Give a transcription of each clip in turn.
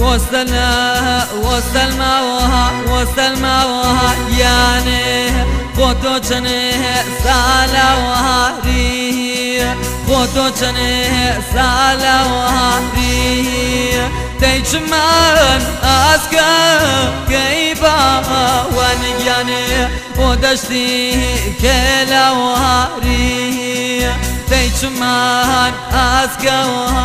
وسلموها يعني خودو چنه سالواری خودو چنه سالواری تیچ من اسکا گیبا ونگیانه و دشتی کلواری تیچ من اسکا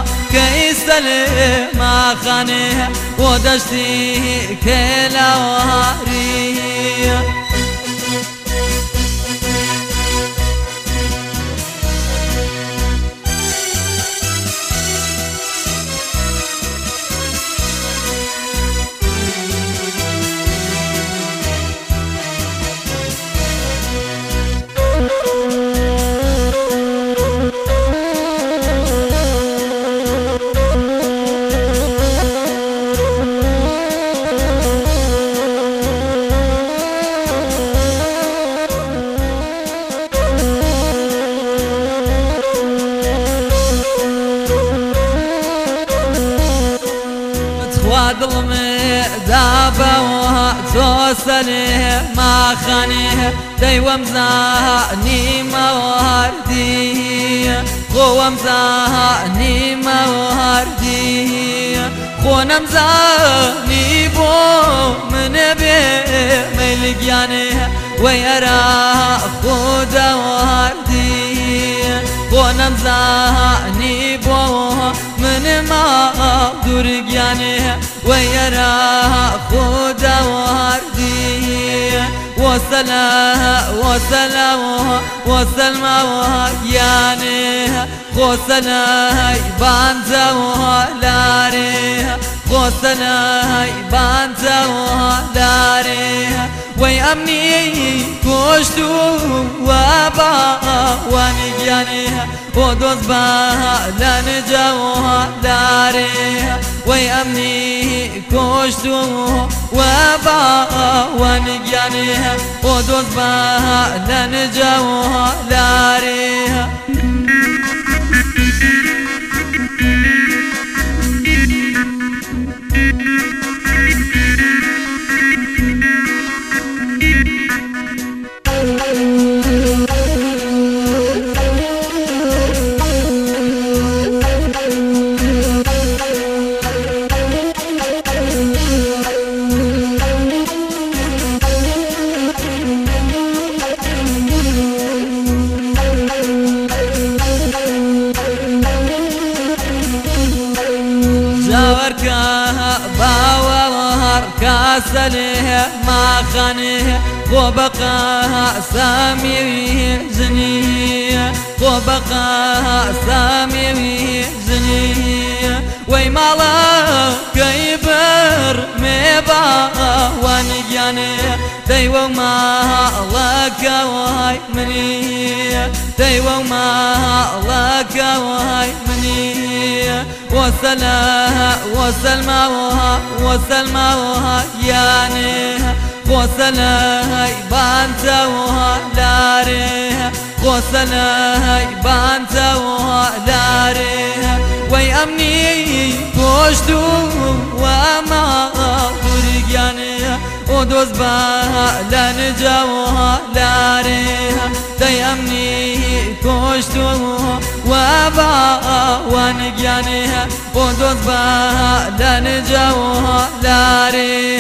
كيسل ما خانه ودشتي كلاواري ظلمي دابا توصله ما خانه دايوم زاني مواردي قوم زاني مواردي خونم زاني بو من بي ملقيانه ويرى خود واردي خونم زاني بو من ما درقيانه ويرى خود واردي وسلموها يعني خوصلاي بانتوها لاري خوصلاي بانتوها لاري ويأمني كشتو وابا ونجاني ودوز باها لنجوها لاري ويأمني كشتو وابا ونجاني ودوز باها لنجوها لاري كاسله ما خانه وبقى سامي زنيه وبقى سامي زنيه ويمالا كيبر ميبا ونجانه تيو ما لك وهاي مني تيو ما لك وهاي مني وسلموها يعني خوصلاي بانتوها لاري خوصلاي بانتوها لاري ويأمني كشتو وما درقياني ودوز باها لنجوها لاري تيأمني كشتو وابا ونجاني ودوز باها لنجوها لاري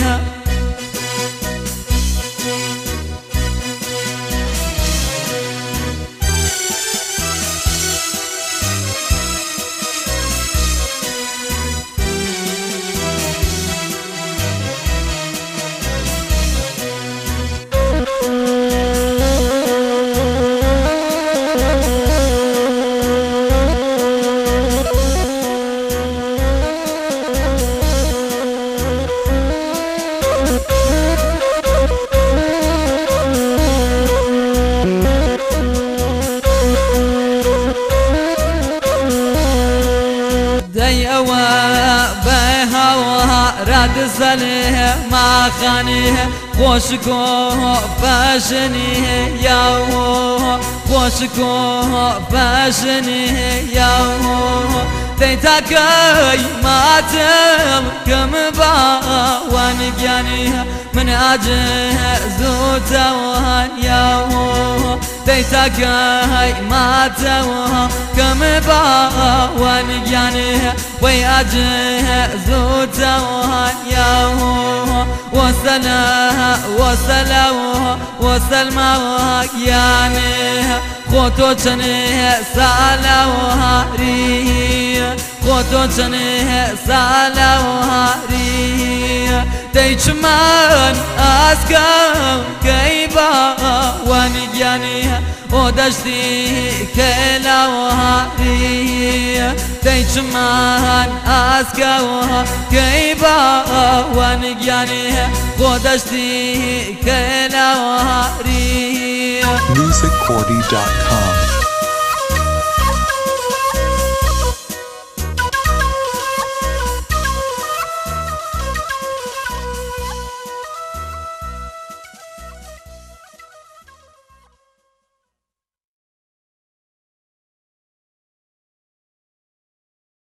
رد سله ما خانه خوشکو فشنه یاو خوشکو فشنه یاو تیتا کی ماتم كم باوانقيانها من أجهزوتها يا ديتك هاي ما توها كم باوانقيانها وي أجهزوتها يا وسلها وسلوها وسلمها يانها خودتو چنه سالوها ریه خودتو چنه سالوها ریه دیچ من از کم کی با ونگیانیه و دشتی کلوها ریه دیچ من از کم کی با ونگیانیه و دشتی کلوها ریه musiccordy.com